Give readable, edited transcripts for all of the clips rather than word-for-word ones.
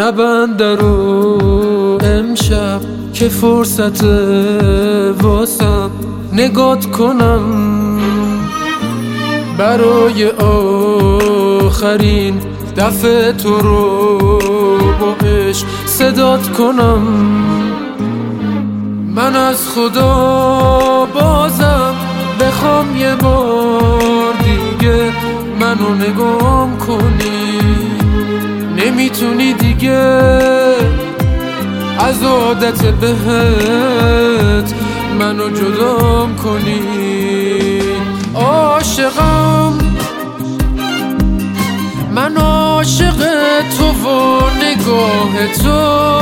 نبند رو امشب که فرصت واسم نگات کنم، برای آخرین دفعه تو رو با عشق صدات کنم. من از خدا بازم بخوام یه بار دیگه منو نگام کنی، نمیتونی دیگه از عادت بهت منو جدام کنی. عاشقم من، عاشق تو و نگاه تو،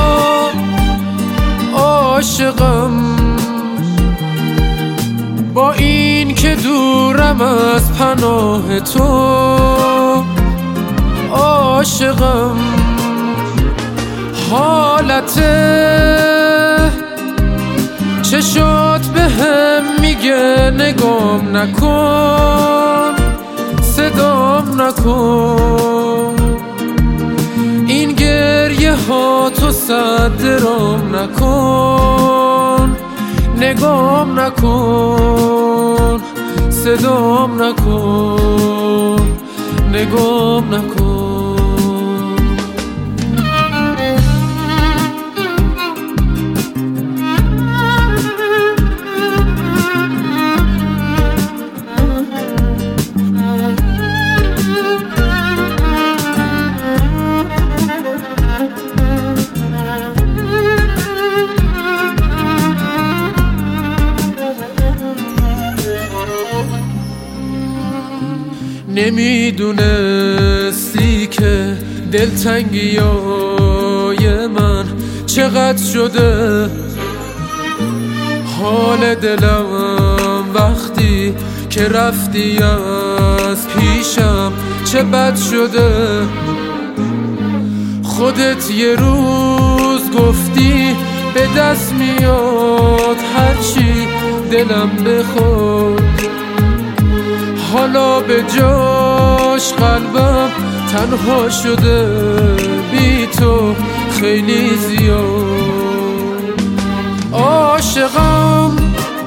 عاشقم با این که دورم از پناه تو، عاشقم حالت چشات بهم میگه نگام نکن، صدام نکن، این گریه ها تو صدرام نکن، نگام نکن، صدام نکن، نگام نکن. نمیدونستی که دلتنگیای من چقدر شده، حال دلم وقتی که رفتی از پیشم چه بد شده. خودت یه روز گفتی به دست میاد هرچی دلم بخواد، حالا به جاش قلبم تنها شده بی تو خیلی زیاد. عاشقم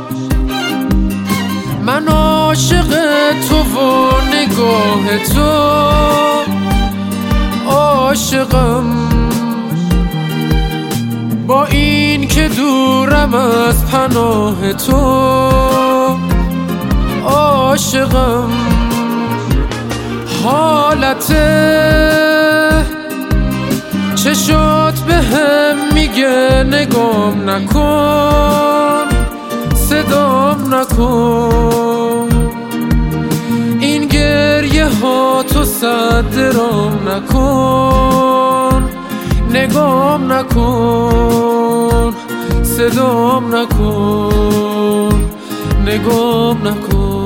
من، عاشق تو و نگاه تو، عاشقم با این که دورم از پناه تو، عاشقم حالت چشات بهم میگه نگام نکن، صدام نکن، این گریه ها تو صدرام نکن، نگام نکن، صدام نکن، نگام نکن.